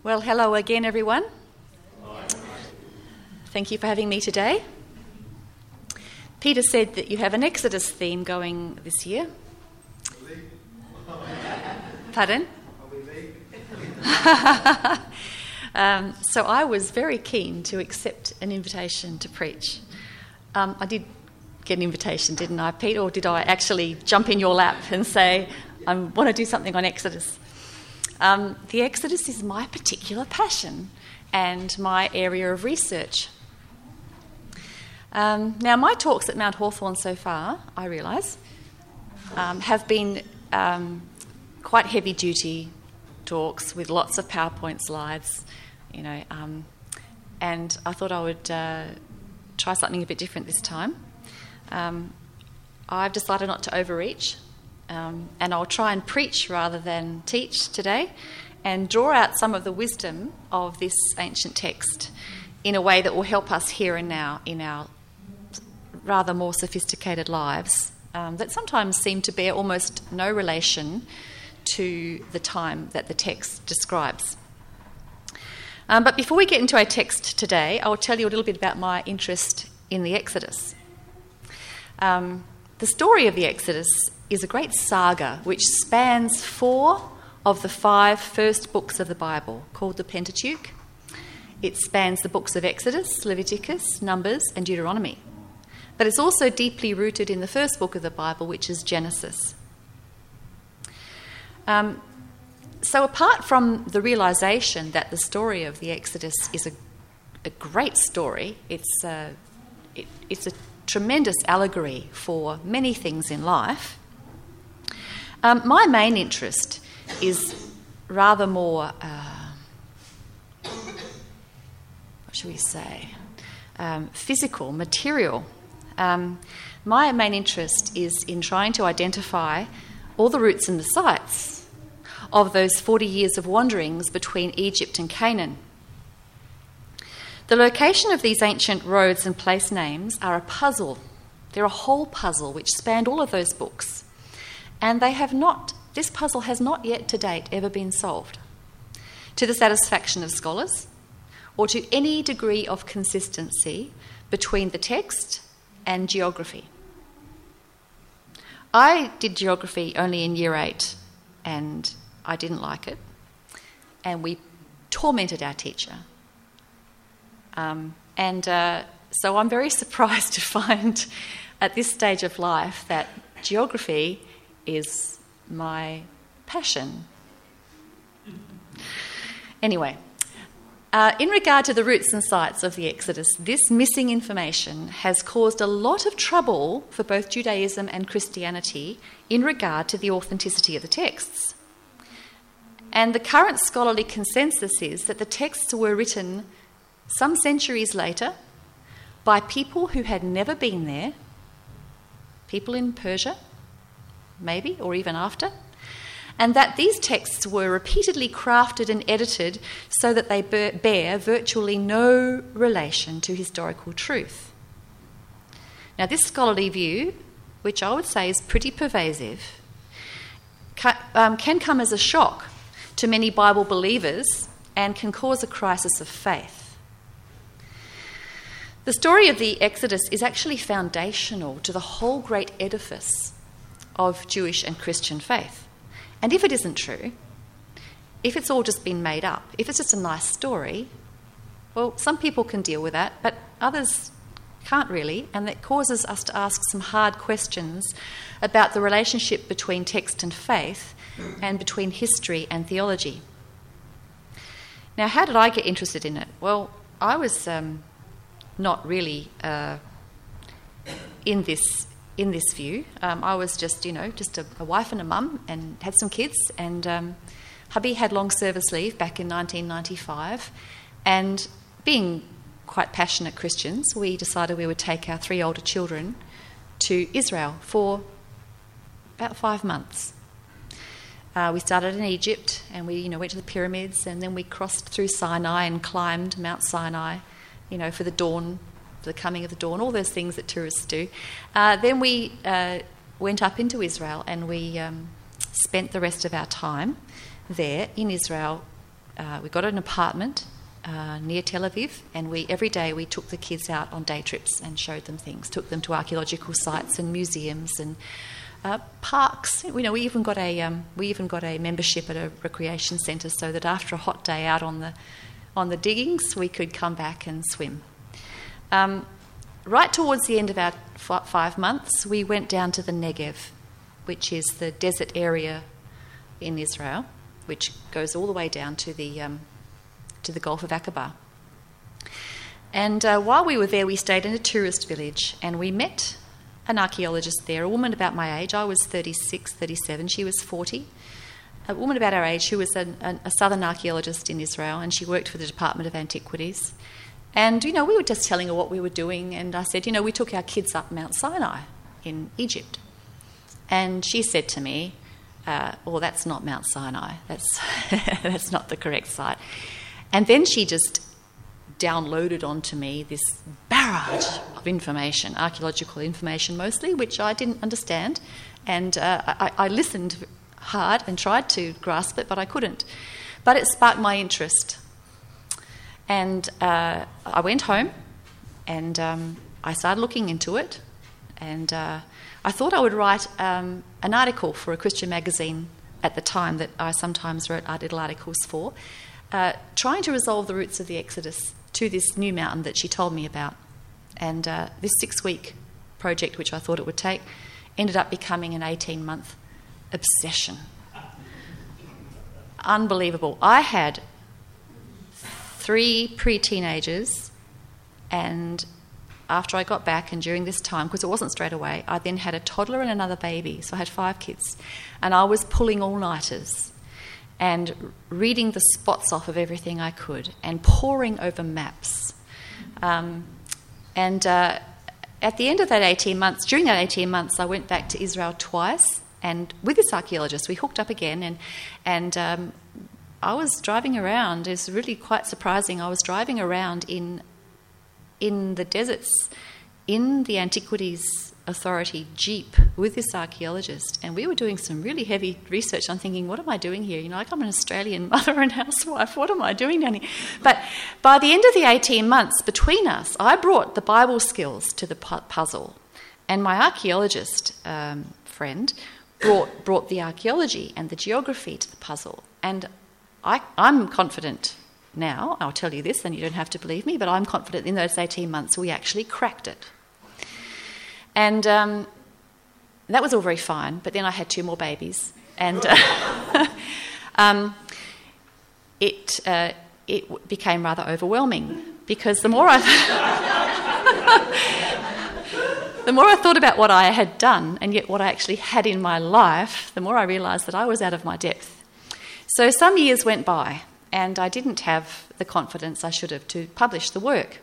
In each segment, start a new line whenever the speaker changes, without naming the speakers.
Well, hello again, everyone. Thank you for having me today. Peter said that you have an Exodus theme going this year. Pardon? So I was very keen to accept an invitation to preach. I did get an invitation, didn't I, Pete? Or did I actually jump in your lap and say, I want to do something on Exodus? The Exodus is my particular passion and my area of research. Now, my talks at Mount Hawthorn so far, I realise, have been quite heavy-duty talks with lots of PowerPoint slides, and I thought I would try something a bit different this time. I've decided not to overreach. And I'll try and preach rather than teach today and draw out some of the wisdom of this ancient text in a way that will help us here and now in our rather more sophisticated lives that sometimes seem to bear almost no relation to the time that the text describes. But before we get into our text today, I'll tell you a little bit about my interest in the Exodus. The story of the Exodus is a great saga which spans 4 of the 5 first books of the Bible, called the Pentateuch. It spans the books of Exodus, Leviticus, Numbers, and Deuteronomy. But it's also deeply rooted in the first book of the Bible, which is Genesis. So apart from the realisation that the story of the Exodus is a great story, it's a tremendous allegory for many things in life, my main interest is rather more, physical, material. My main interest is in trying to identify all the routes and the sites of those 40 years of wanderings between Egypt and Canaan. The location of these ancient roads and place names are a puzzle. They're a whole puzzle which spanned all of those books. And this puzzle has not yet to date ever been solved to the satisfaction of scholars or to any degree of consistency between the text and geography. I did geography only in year 8 and I didn't like it. And we tormented our teacher. So I'm very surprised to find at this stage of life that geography is my passion. Anyway, in regard to the routes and sites of the Exodus, this missing information has caused a lot of trouble for both Judaism and Christianity in regard to the authenticity of the texts. And the current scholarly consensus is that the texts were written some centuries later by people who had never been there, people in Persia, maybe, or even after, and that these texts were repeatedly crafted and edited so that they bear virtually no relation to historical truth. Now, this scholarly view, which I would say is pretty pervasive, can come as a shock to many Bible believers and can cause a crisis of faith. The story of the Exodus is actually foundational to the whole great edifice of Jewish and Christian faith. And if it isn't true, if it's all just been made up, if it's just a nice story, well, some people can deal with that, but others can't really, and that causes us to ask some hard questions about the relationship between text and faith and between history and theology. Now, how did I get interested in it? Well, I was not really in this view. I was just a wife and a mum and had some kids, and hubby had long service leave back in 1995, and being quite passionate Christians, we decided we would take our 3 older children to Israel for about 5 months. We started in Egypt, and we went to the pyramids, and then we crossed through Sinai and climbed Mount Sinai, for the dawn, for the coming of the dawn, all those things that tourists do. Then we went up into Israel, and we spent the rest of our time there in Israel we got an apartment near Tel Aviv, and every day we took the kids out on day trips and showed them things, took them to archaeological sites and museums and parks. We even got a membership at a recreation centre so that after a hot day out on the diggings we could come back and swim. Right towards the end of our 5 months, we went down to the Negev, which is the desert area in Israel, which goes all the way down to the Gulf of Aqaba. And while we were there, we stayed in a tourist village, and we met an archaeologist there, a woman about my age. I was 36, 37, she was 40. A woman about our age who was a southern archaeologist in Israel, and she worked for the Department of Antiquities. And, we were just telling her what we were doing, and I said, we took our kids up Mount Sinai in Egypt. And she said to me, well, that's not Mount Sinai. That's not the correct site. And then she just downloaded onto me this barrage of information, archaeological information mostly, which I didn't understand. And I listened hard and tried to grasp it, but I couldn't. But it sparked my interest. And I went home and I started looking into it. And I thought I would write an article for a Christian magazine at the time that I sometimes wrote little articles for, trying to resolve the roots of the Exodus to this new mountain that she told me about. And this 6-week project, which I thought it would take, ended up becoming an 18-month obsession. Unbelievable. I had 3 pre-teenagers, and after I got back and during this time, because it wasn't straight away, I then had a toddler and another baby, so I had 5 kids. And I was pulling all-nighters and reading the spots off of everything I could and poring over maps. At the end of that 18 months, during that 18 months, I went back to Israel twice, and with this archaeologist, we hooked up again, and I was driving around. It's really quite surprising. I was driving around in the deserts, in the Antiquities Authority Jeep with this archaeologist, and we were doing some really heavy research. I'm thinking, what am I doing here? I'm an Australian mother and housewife. What am I doing down here? But by the end of the 18 months between us, I brought the Bible skills to the puzzle, and my archaeologist friend brought the archaeology and the geography to the puzzle. And I'm confident now, I'll tell you this and you don't have to believe me, but I'm confident in those 18 months we actually cracked it. And that was all very fine, but then I had 2 more babies, and it became rather overwhelming, because the more I thought about what I had done and yet what I actually had in my life, the more I realised that I was out of my depth. So some years went by, and I didn't have the confidence I should have to publish the work.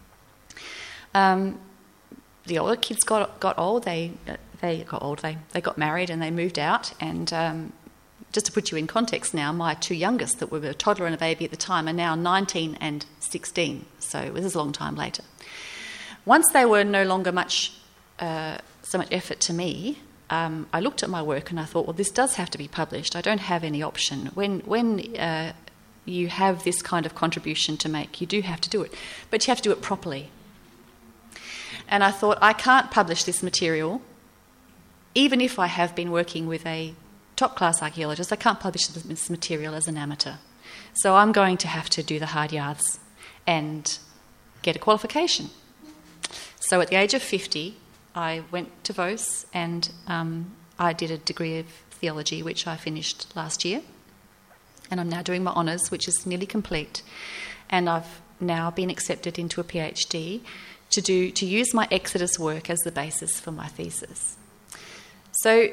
The older kids got old. They got married and they moved out. And just to put you in context now, my 2 youngest, that were a toddler and a baby at the time, are now 19 and 16. So this is a long time later. Once they were no longer so much effort to me, I looked at my work and I thought, well, this does have to be published. I don't have any option. When you have this kind of contribution to make, you do have to do it. But you have to do it properly. And I thought, I can't publish this material, even if I have been working with a top-class archaeologist. I can't publish this material as an amateur. So I'm going to have to do the hard yards and get a qualification. So at the age of 50, I went to VOS and I did a degree of theology, which I finished last year. And I'm now doing my honours, which is nearly complete. And I've now been accepted into a PhD to use my Exodus work as the basis for my thesis. So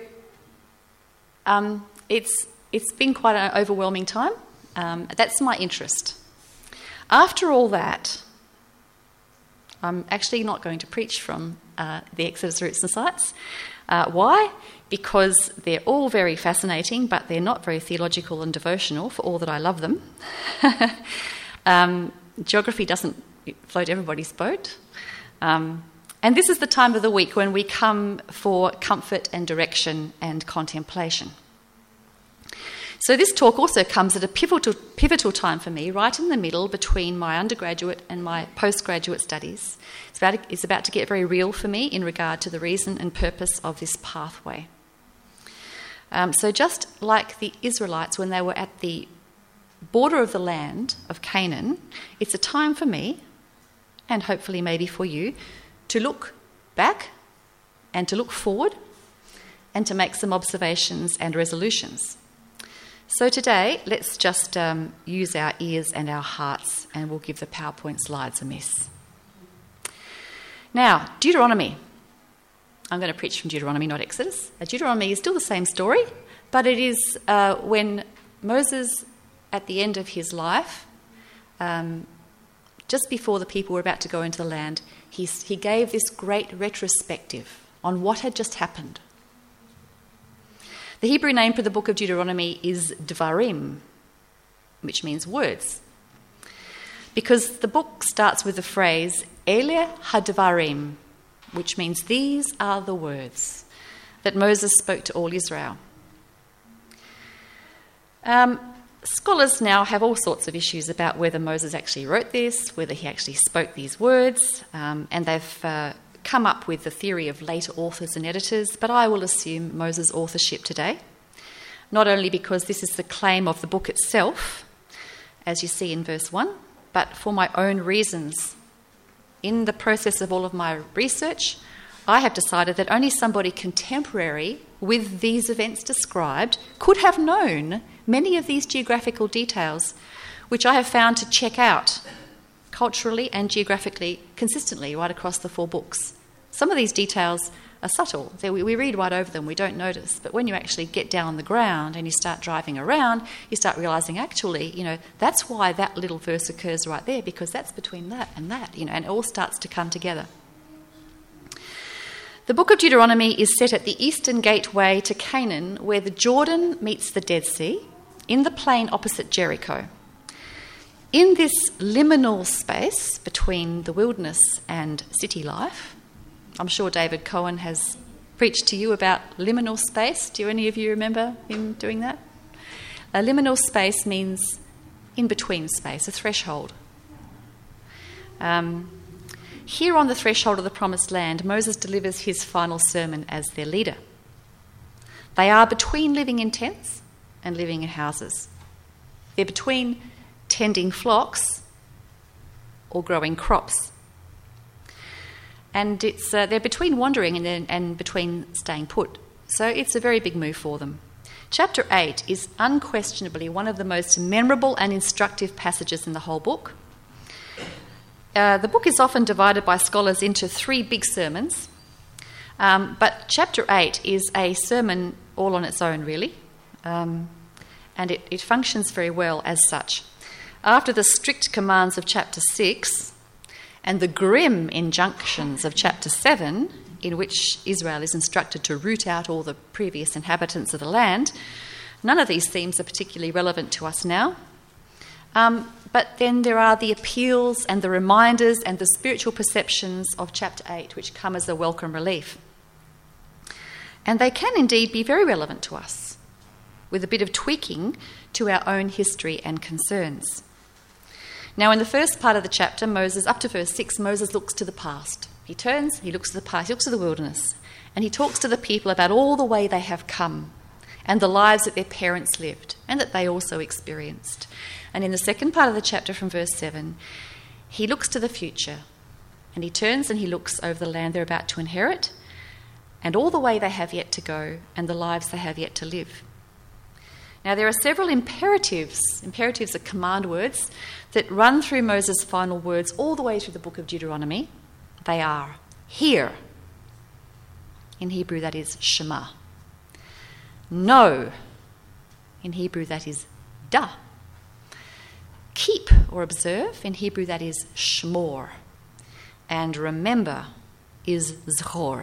it's been quite an overwhelming time. That's my interest. After all that, I'm actually not going to preach from the Exodus Roots and Sites. Why? Because they're all very fascinating, but they're not very theological and devotional, for all that I love them. Geography doesn't float everybody's boat. And this is the time of the week when we come for comfort and direction and contemplation. So this talk also comes at a pivotal time for me, right in the middle between my undergraduate and my postgraduate studies. It's about to get very real for me in regard to the reason and purpose of this pathway. So just like the Israelites when they were at the border of the land of Canaan, it's a time for me, and hopefully maybe for you, to look back and to look forward and to make some observations and resolutions. So today, let's just use our ears and our hearts, and we'll give the PowerPoint slides a miss. Now, Deuteronomy. I'm going to preach from Deuteronomy, not Exodus. Deuteronomy is still the same story, but it is when Moses, at the end of his life, just before the people were about to go into the land, he gave this great retrospective on what had just happened. The Hebrew name for the book of Deuteronomy is Devarim, which means words, because the book starts with the phrase Ele HaDevarim, which means these are the words that Moses spoke to all Israel. Scholars now have all sorts of issues about whether Moses actually wrote this, whether he actually spoke these words, and they've come up with the theory of later authors and editors, but I will assume Moses' authorship today, not only because this is the claim of the book itself, as you see in verse 1, but for my own reasons. In the process of all of my research, I have decided that only somebody contemporary with these events described could have known many of these geographical details, which I have found to check out culturally and geographically consistently right across the 4 books. Some of these details are subtle. We read right over them, we don't notice. But when you actually get down on the ground and you start driving around, you start realising actually, that's why that little verse occurs right there, because that's between that, and and it all starts to come together. The book of Deuteronomy is set at the eastern gateway to Canaan, where the Jordan meets the Dead Sea, in the plain opposite Jericho. In this liminal space between the wilderness and city life, I'm sure David Cohen has preached to you about liminal space. Do any of you remember him doing that? A liminal space means in-between space, a threshold. Here on the threshold of the Promised Land, Moses delivers his final sermon as their leader. They are between living in tents and living in houses. They're between tending flocks or growing crops. And they're between wandering and between staying put. So it's a very big move for them. Chapter 8 is unquestionably one of the most memorable and instructive passages in the whole book. The book is often divided by scholars into 3 big sermons, but chapter 8 is a sermon all on its own, really, and it functions very well as such. After the strict commands of chapter 6 and the grim injunctions of chapter 7, in which Israel is instructed to root out all the previous inhabitants of the land, none of these themes are particularly relevant to us now. But then there are the appeals and the reminders and the spiritual perceptions of chapter 8, which come as a welcome relief. And they can indeed be very relevant to us, with a bit of tweaking to our own history and concerns. Now, in the first part of the chapter, up to verse 6, Moses looks to the past. He turns, he looks to the past, he looks to the wilderness, and he talks to the people about all the way they have come and the lives that their parents lived and that they also experienced. And in the second part of the chapter, from verse 7, he looks to the future, and he turns and he looks over the land they're about to inherit and all the way they have yet to go and the lives they have yet to live. Now, there are several imperatives are command words, that run through Moses' final words all the way through the book of Deuteronomy. They are hear. In Hebrew, that is Shema. Know. In Hebrew, that is da. Keep or observe. In Hebrew, that is shmor. And remember is zchor.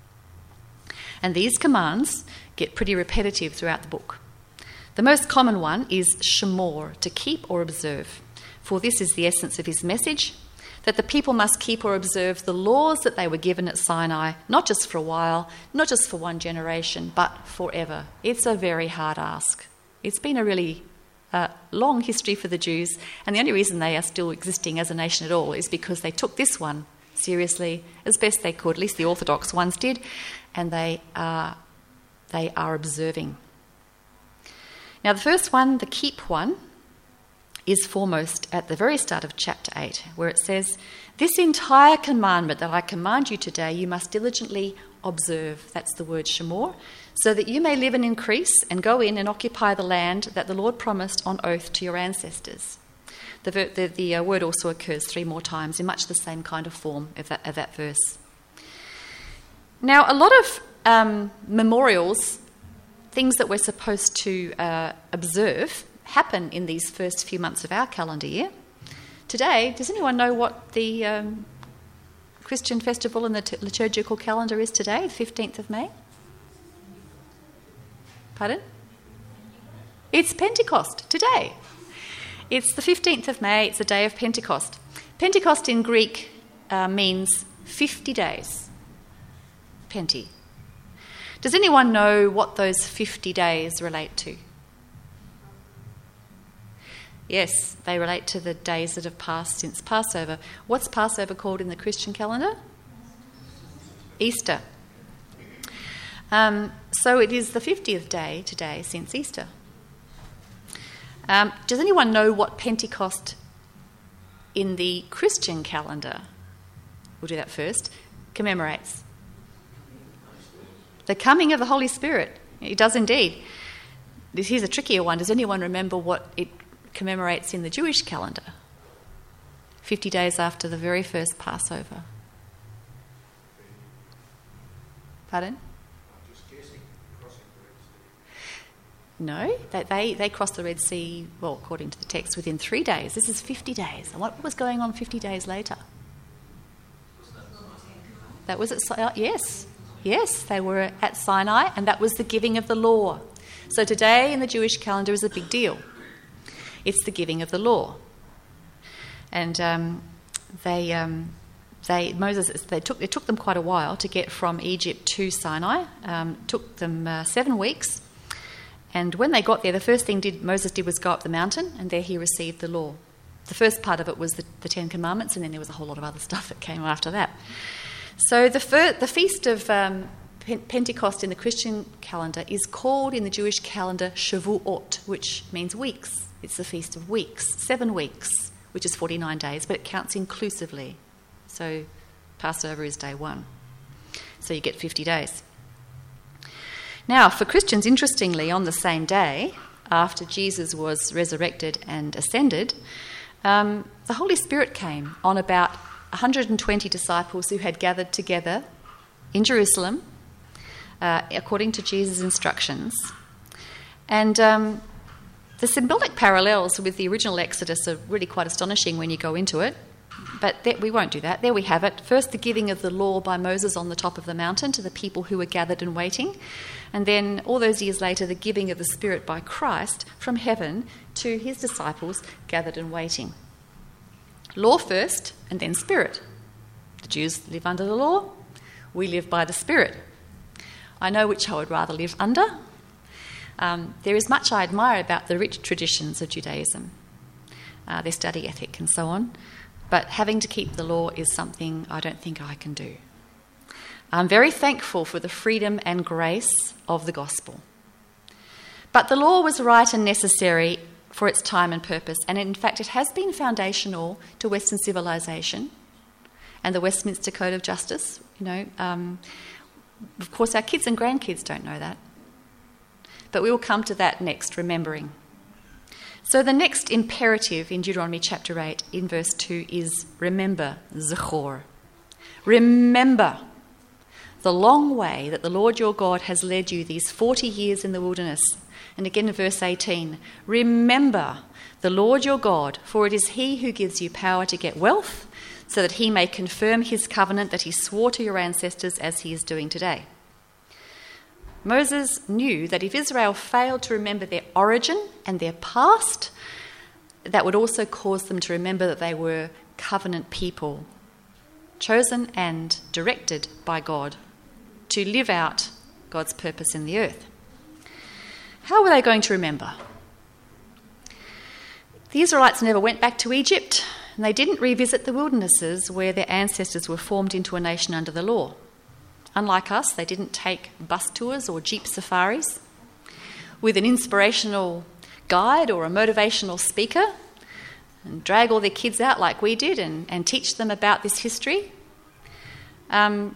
And these commands get pretty repetitive throughout the book. The most common one is shmor, to keep or observe. For this is the essence of his message, that the people must keep or observe the laws that they were given at Sinai, not just for a while, not just for one generation, but forever. It's a very hard ask. It's been a really long history for the Jews, and the only reason they are still existing as a nation at all is because they took this one seriously as best they could. At least the Orthodox ones did, and they are observing. Now, the first one, the keep one, is foremost at the very start of chapter 8, where it says, "This entire commandment that I command you today, you must diligently observe." That's the word shamor. "So that you may live and increase and go in and occupy the land that the Lord promised on oath to your ancestors." The word also occurs 3 more times in much the same kind of form of that verse. Now, a lot of memorials, things that we're supposed to observe, happen in these first few months of our calendar year. Today, does anyone know what the Christian festival in the liturgical calendar is today, the 15th of May? Pardon? It's Pentecost today. It's the 15th of May, it's the day of Pentecost. Pentecost in Greek means 50 days. Penti. Does anyone know what those 50 days relate to? Yes, they relate to the days that have passed since Passover. What's Passover called in the Christian calendar? Easter. So it is the 50th day today since Easter. Does anyone know what Pentecost in the Christian calendar, we'll do that first, commemorates? The coming of the Holy Spirit. It does indeed. Here's a trickier one. Does anyone remember what it commemorates in the Jewish calendar? 50 days after the very first Passover. Pardon? No, they crossed the Red Sea, well, according to the text, within 3 days. This is 50 days. And what was going on 50 days later? That was at yes, they were at Sinai, and that was the giving of the law. So today in the Jewish calendar is a big deal. It's the giving of the law. And it took them quite a while to get from Egypt to Sinai. Took them 7 weeks. And when they got there, the first thing Moses did was go up the mountain, and there he received the law. The first part of it was the 10 Commandments, and then there was a whole lot of other stuff that came after that. So the feast of Pentecost in the Christian calendar is called in the Jewish calendar Shavuot, which means weeks. It's the Feast of Weeks, 7 weeks, which is 49 days, but it counts inclusively. So Passover is day 1. So you get 50 days. Now, for Christians, interestingly, on the same day, after Jesus was resurrected and ascended, the Holy Spirit came on about 120 disciples who had gathered together in Jerusalem, according to Jesus' instructions. And the symbolic parallels with the original Exodus are really quite astonishing when you go into it, but we won't do that. There we have it. First, the giving of the law by Moses on the top of the mountain to the people who were gathered and waiting, and then all those years later, the giving of the Spirit by Christ from heaven to his disciples gathered and waiting. Law first, and then Spirit. The Jews live under the law. We live by the Spirit. I know which I would rather live under. There is much I admire about the rich traditions of Judaism, their study ethic and so on, but having to keep the law is something I don't think I can do. I'm very thankful for the freedom and grace of the gospel. But the law was right and necessary for its time and purpose, and in fact it has been foundational to Western civilization and the Westminster Code of Justice. Of course our kids and grandkids don't know that, but we will come to that next, remembering. So the next imperative in Deuteronomy chapter 8 in verse 2 is remember, zechor. Remember the long way that the Lord your God has led you these 40 years in the wilderness. And again in verse 18, remember the Lord your God, for it is he who gives you power to get wealth, so that he may confirm his covenant that he swore to your ancestors as he is doing today. Moses knew that if Israel failed to remember their origin and their past, that would also cause them to remember that they were covenant people, chosen and directed by God to live out God's purpose in the earth. How were they going to remember? The Israelites never went back to Egypt, and they didn't revisit the wildernesses where their ancestors were formed into a nation under the law. Unlike us, they didn't take bus tours or jeep safaris with an inspirational guide or a motivational speaker and drag all their kids out like we did and teach them about this history. And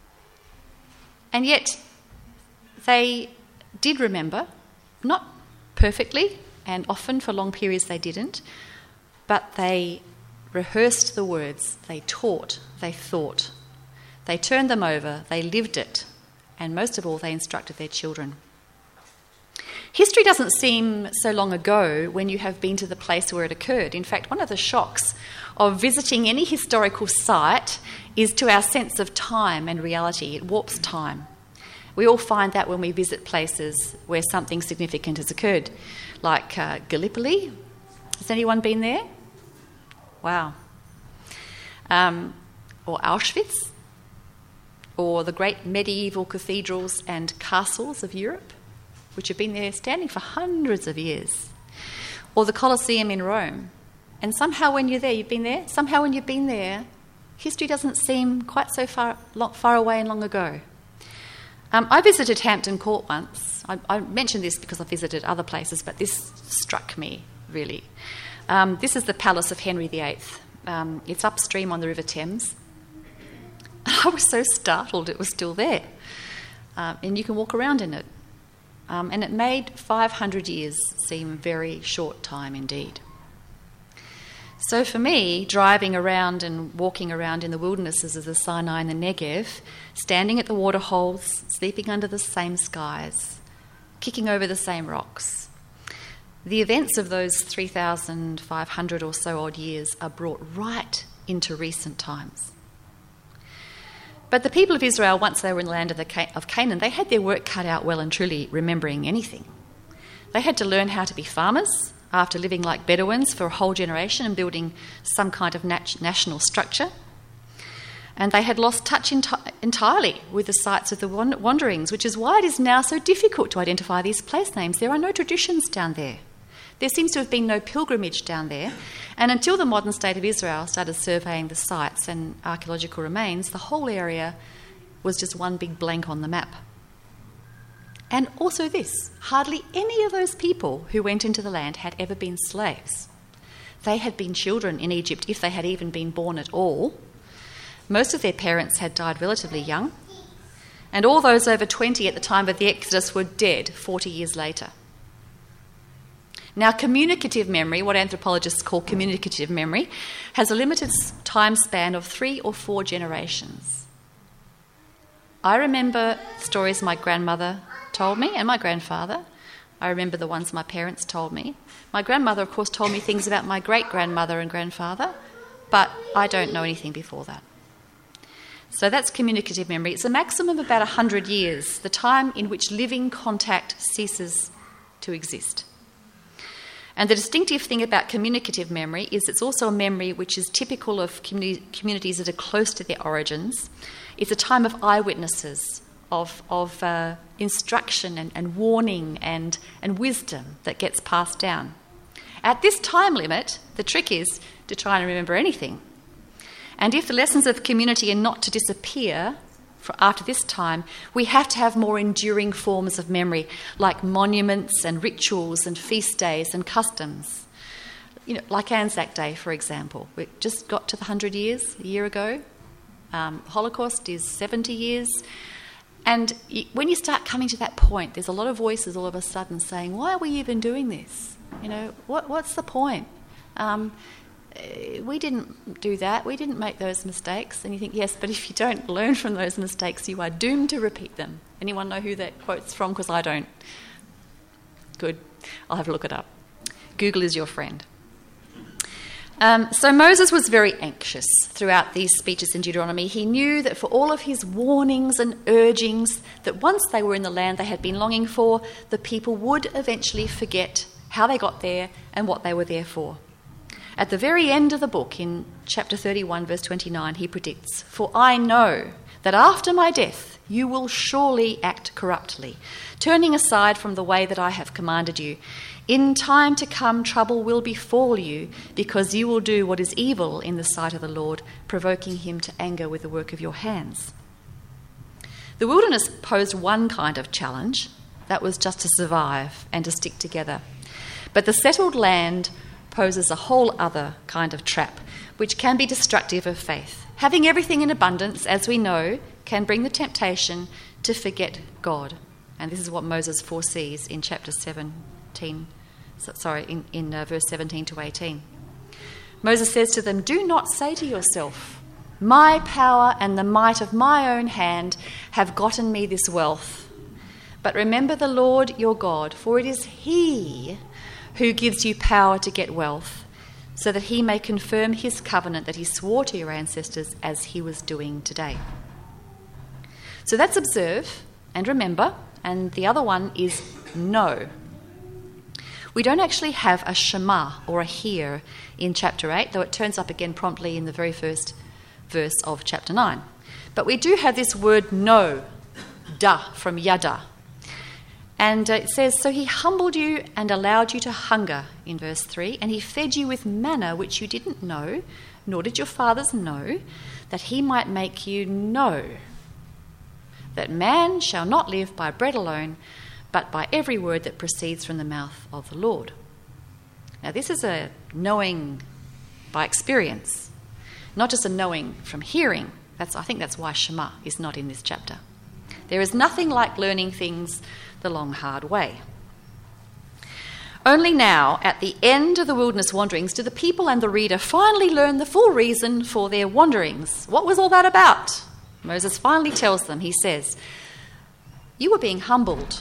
yet they did remember, not perfectly, and often for long periods they didn't, but they rehearsed the words, they taught, they thought. They turned them over, they lived it, and most of all, they instructed their children. History doesn't seem so long ago when you have been to the place where it occurred. In fact, one of the shocks of visiting any historical site is to our sense of time and reality. It warps time. We all find that when we visit places where something significant has occurred, like Gallipoli. Has anyone been there? Wow. Or Auschwitz, or the great medieval cathedrals and castles of Europe, which have been there standing for hundreds of years, or the Colosseum in Rome. And somehow when you're there, you've been there, somehow when you've been there, history doesn't seem quite so far away and long ago. I visited Hampton Court once. I mentioned this because I visited other places, but this struck me, really. This is the Palace of Henry VIII. It's upstream on the River Thames. I was so startled it was still there. And you can walk around in it. And it made 500 years seem very short time indeed. So for me, driving around and walking around in the wildernesses of the Sinai and the Negev, standing at the waterholes, sleeping under the same skies, kicking over the same rocks, the events of those 3,500 or so odd years are brought right into recent times. But the people of Israel, once they were in the land of Canaan, they had their work cut out well and truly remembering anything. They had to learn how to be farmers after living like Bedouins for a whole generation and building some kind of national structure. And they had lost touch entirely with the sites of the wanderings, which is why it is now so difficult to identify these place names. There are no traditions down there. There seems to have been no pilgrimage down there. And until the modern state of Israel started surveying the sites and archaeological remains, the whole area was just one big blank on the map. And also this, hardly any of those people who went into the land had ever been slaves. They had been children in Egypt, if they had even been born at all. Most of their parents had died relatively young. And all those over 20 at the time of the Exodus were dead 40 years later. Now, communicative memory, what anthropologists call communicative memory, has a limited time span of 3 or 4 generations. I remember stories my grandmother told me and my grandfather. I remember the ones my parents told me. My grandmother, of course, told me things about my great-grandmother and grandfather, but I don't know anything before that. So that's communicative memory. It's a maximum of about 100 years, the time in which living contact ceases to exist. And the distinctive thing about communicative memory is it's also a memory which is typical of communities that are close to their origins. It's a time of eyewitnesses, of instruction and warning and wisdom that gets passed down. At this time limit, the trick is to try and remember anything. And if the lessons of community are not to disappear after this time, we have to have more enduring forms of memory, like monuments and rituals and feast days and customs. You know, like Anzac Day, for example. We just got to the 100 years a year ago. Holocaust is 70 years. And when you start coming to that point, there's a lot of voices all of a sudden saying, why are we even doing this? You know, what's the point? We didn't do that. We didn't make those mistakes. And you think, yes, but if you don't learn from those mistakes, you are doomed to repeat them. Anyone know who that quote's from? Because I don't. Good. I'll have a look it up. Google is your friend. So Moses was very anxious throughout these speeches in Deuteronomy. He knew that for all of his warnings and urgings, that once they were in the land they had been longing for, the people would eventually forget how they got there and what they were there for. At the very end of the book, in chapter 31, verse 29, he predicts, "For I know that after my death you will surely act corruptly, turning aside from the way that I have commanded you. In time to come, trouble will befall you, because you will do what is evil in the sight of the Lord, provoking him to anger with the work of your hands. The wilderness posed one kind of challenge, that was just to survive and to stick together. But the settled land poses a whole other kind of trap, which can be destructive of faith. Having everything in abundance, as we know, can bring the temptation to forget God. And this is what Moses foresees in chapter 17, verse 17 to 18. Moses says to them, "Do not say to yourself, 'My power and the might of my own hand have gotten me this wealth.' But remember the Lord your God, for it is he who gives you power to get wealth, so that he may confirm his covenant that he swore to your ancestors, as he was doing today." So that's observe and remember, and the other one is know. We don't actually have a Shema or a hear in chapter 8, though it turns up again promptly in the very first verse of chapter 9. But we do have this word know, da, from yada. And it says, "So he humbled you and allowed you to hunger," in verse 3, "and he fed you with manna which you didn't know, nor did your fathers know, that he might make you know that man shall not live by bread alone, but by every word that proceeds from the mouth of the Lord." Now this is a knowing by experience, not just a knowing from hearing. I think that's why Shema is not in this chapter. There is nothing like learning things the long, hard way. Only now, at the end of the wilderness wanderings, do the people and the reader finally learn the full reason for their wanderings. What was all that about? Moses finally tells them. He says, "You were being humbled."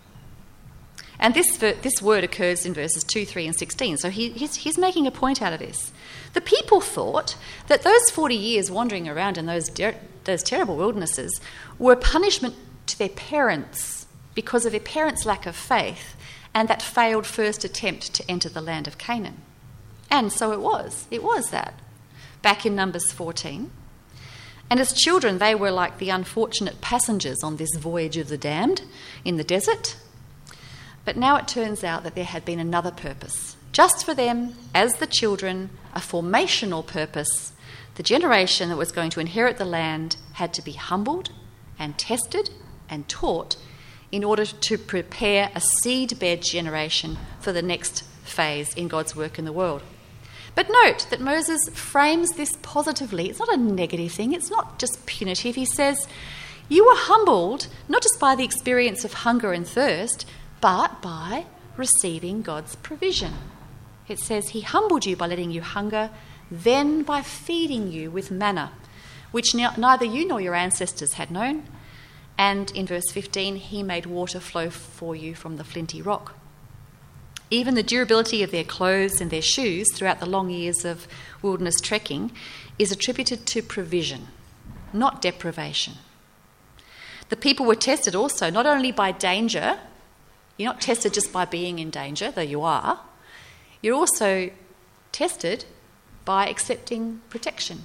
And this word occurs in verses 2, 3 and 16. So he's making a point out of this. The people thought that those 40 years wandering around in those terrible wildernesses were punishment to their parents because of their parents' lack of faith and that failed first attempt to enter the land of Canaan. And so it was. It was that. Back in Numbers 14. And as children, they were like the unfortunate passengers on this voyage of the damned in the desert. But now it turns out that there had been another purpose. Just for them, as the children, a formational purpose. The generation that was going to inherit the land had to be humbled and tested and taught in order to prepare a seed-bed generation for the next phase in God's work in the world. But note that Moses frames this positively. It's not a negative thing. It's not just punitive. He says, you were humbled not just by the experience of hunger and thirst, but by receiving God's provision. It says he humbled you by letting you hunger, then by feeding you with manna, which neither you nor your ancestors had known. And in verse 15, he made water flow for you from the flinty rock. Even the durability of their clothes and their shoes throughout the long years of wilderness trekking is attributed to provision, not deprivation. The people were tested also not only by danger. You're not tested just by being in danger, though you are. You're also tested by accepting protection.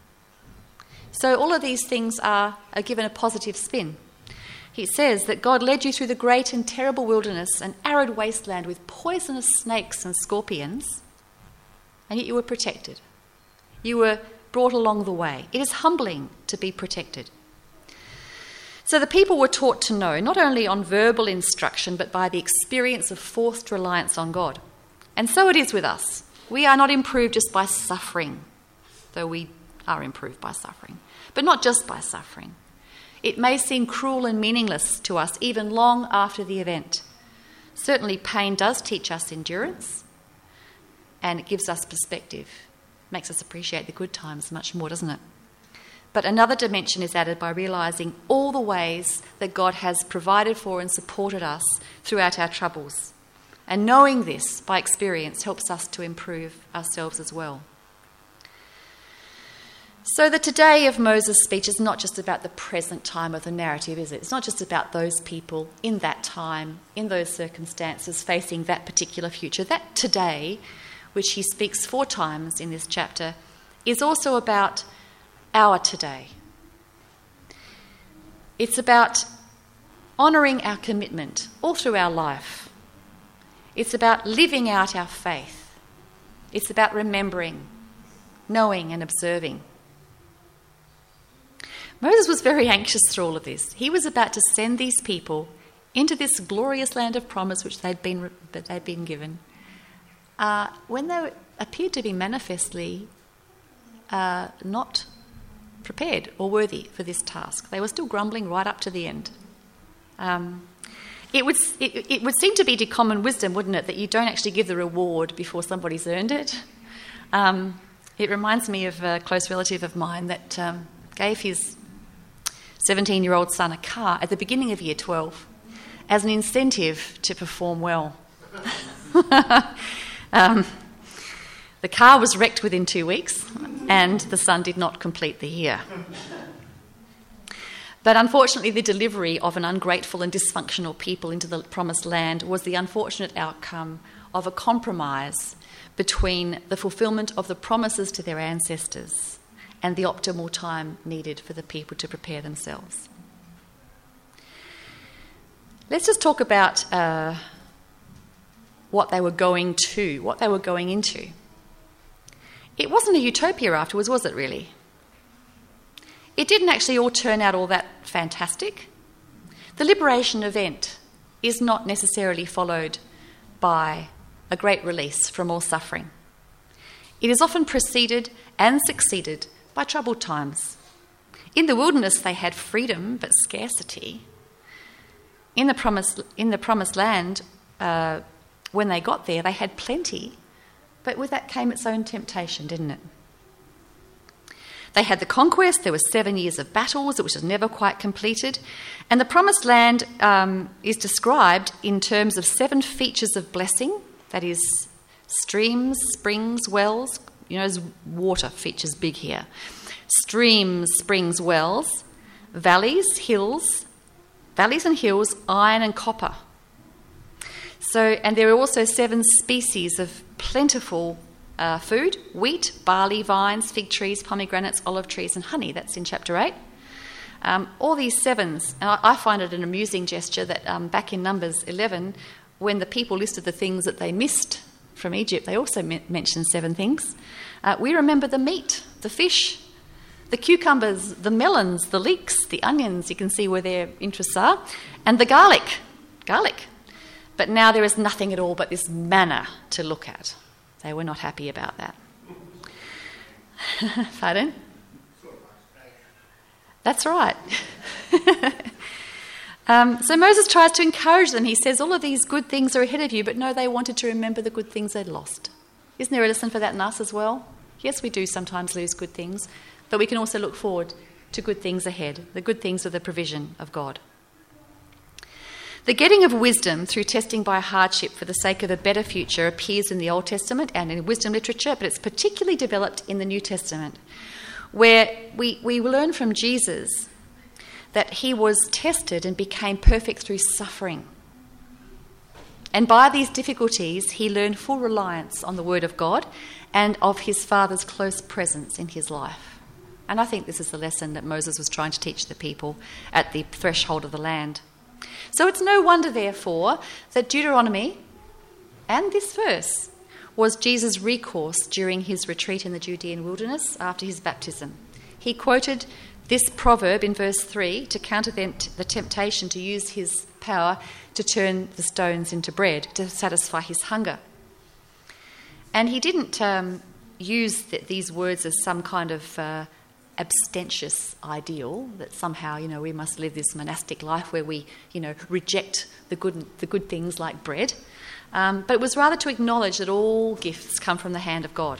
So all of these things are given a positive spin. He says that God led you through the great and terrible wilderness, an arid wasteland with poisonous snakes and scorpions, and yet you were protected. You were brought along the way. It is humbling to be protected. So the people were taught to know, not only on verbal instruction, but by the experience of forced reliance on God. And so it is with us. We are not improved just by suffering, though we are improved by suffering, but not just by suffering. It may seem cruel and meaningless to us even long after the event. Certainly pain does teach us endurance, and it gives us perspective. Makes us appreciate the good times much more, doesn't it? But another dimension is added by realising all the ways that God has provided for and supported us throughout our troubles. And knowing this by experience helps us to improve ourselves as well. So the today of Moses' speech is not just about the present time of the narrative, is it? It's not just about those people in that time, in those circumstances, facing that particular future. That today, which he speaks 4 times in this chapter, is also about our today. It's about honouring our commitment all through our life. It's about living out our faith. It's about remembering, knowing and observing. Moses was very anxious through all of this. He was about to send these people into this glorious land of promise which they'd been given, when they appeared to be manifestly not prepared or worthy for this task. They were still grumbling right up to the end. It would seem to be to common wisdom, wouldn't it, that you don't actually give the reward before somebody's earned it. It reminds me of a close relative of mine that gave his 17-year-old son a car at the beginning of year 12 as an incentive to perform well. The car was wrecked within 2 weeks and the son did not complete the year. But unfortunately, the delivery of an ungrateful and dysfunctional people into the promised land was the unfortunate outcome of a compromise between the fulfilment of the promises to their ancestors and the optimal time needed for the people to prepare themselves. Let's just talk about what they were going into. It wasn't a utopia afterwards, was it really? It didn't actually all turn out all that fantastic. The liberation event is not necessarily followed by a great release from all suffering. It is often preceded and succeeded by troubled times. In the wilderness they had freedom but scarcity. In the promised land, when they got there, they had plenty, but with that came its own temptation, didn't it? They had the conquest. There were 7 years of battles, which was never quite completed. And the promised land is described in terms of 7 features of blessing, that is, streams, springs, wells. You know, there's water features big here. Streams, springs, wells, valleys and hills, iron and copper. And there are also 7 species of plentiful food: wheat, barley, vines, fig trees, pomegranates, olive trees and honey. That's in chapter 8. All these 7s, and I find it an amusing gesture that back in Numbers 11, when the people listed the things that they missed from Egypt, they also mentioned 7 things. We remember the meat, the fish, the cucumbers, the melons, the leeks, the onions, you can see where their interests are, and the garlic. But now there is nothing at all but this manna to look at. They were not happy about that. Pardon? That's right. So Moses tries to encourage them. He says, all of these good things are ahead of you, but no, they wanted to remember the good things they'd lost. Isn't there a lesson for that in us as well? Yes, we do sometimes lose good things, but we can also look forward to good things ahead. The good things are the provision of God. The getting of wisdom through testing by hardship for the sake of a better future appears in the Old Testament and in wisdom literature, but it's particularly developed in the New Testament, where we learn from Jesus that he was tested and became perfect through suffering. And by these difficulties, he learned full reliance on the Word of God and of his Father's close presence in his life. And I think this is the lesson that Moses was trying to teach the people at the threshold of the land. So it's no wonder, therefore, that Deuteronomy and this verse was Jesus' recourse during his retreat in the Judean wilderness after his baptism. He quoted this proverb in verse 3 to counter the temptation to use his power to turn the stones into bread to satisfy his hunger. And he didn't use these words as some kind of abstentious ideal that somehow, we must live this monastic life where we, reject the good things like bread. But it was rather to acknowledge that all gifts come from the hand of God.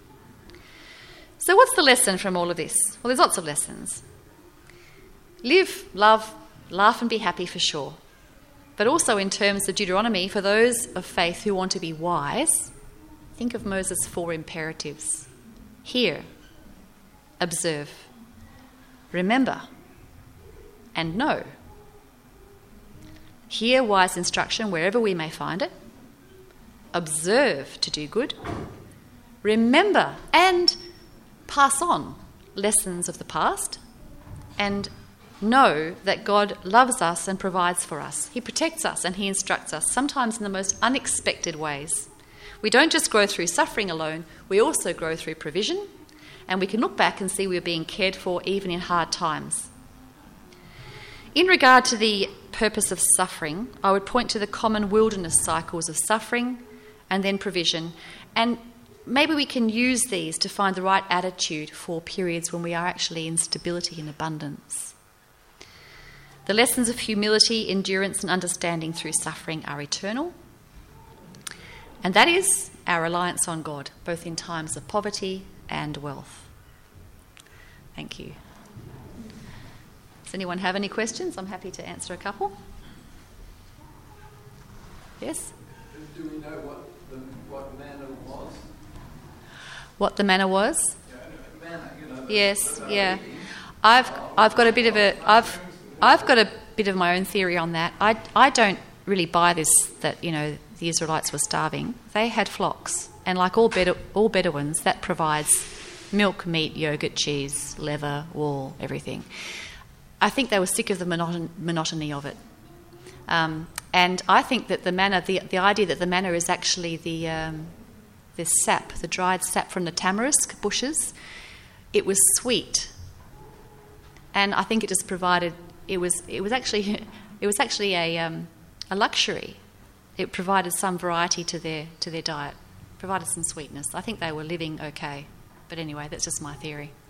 So what's the lesson from all of this? Well, there's lots of lessons. Live, love, laugh and be happy for sure. But also in terms of Deuteronomy, for those of faith who want to be wise, think of Moses' 4 imperatives. Hear, observe, remember, and know. Hear wise instruction wherever we may find it. Observe to do good. Remember and pass on lessons of the past. And know that God loves us and provides for us. He protects us and he instructs us, sometimes in the most unexpected ways. We don't just grow through suffering alone, we also grow through provision, and we can look back and see we're being cared for even in hard times. In regard to the purpose of suffering, I would point to the common wilderness cycles of suffering and then provision, and maybe we can use these to find the right attitude for periods when we are actually in stability and abundance. The lessons of humility, endurance and understanding through suffering are eternal, and that is our reliance on God, both in times of poverty and wealth. Thank you. Does anyone have any questions? I'm happy to answer a couple. Yes?
Do we know what manna was?
What the manna was?
Yeah, manna,
Yes, yeah. I've got a bit of my own theory on that. I don't really buy this that the Israelites were starving. They had flocks, and like all Bedouins, that provides milk, meat, yogurt, cheese, leather, wool, everything. I think they were sick of the monotony of it. And I think that the manna, the idea that the manna is actually the sap, the dried sap from the tamarisk bushes, it was sweet. And I think it just provided, it was actually a luxury. It provided some variety to their diet, provided some sweetness. I think they were living okay. But anyway, that's just my theory.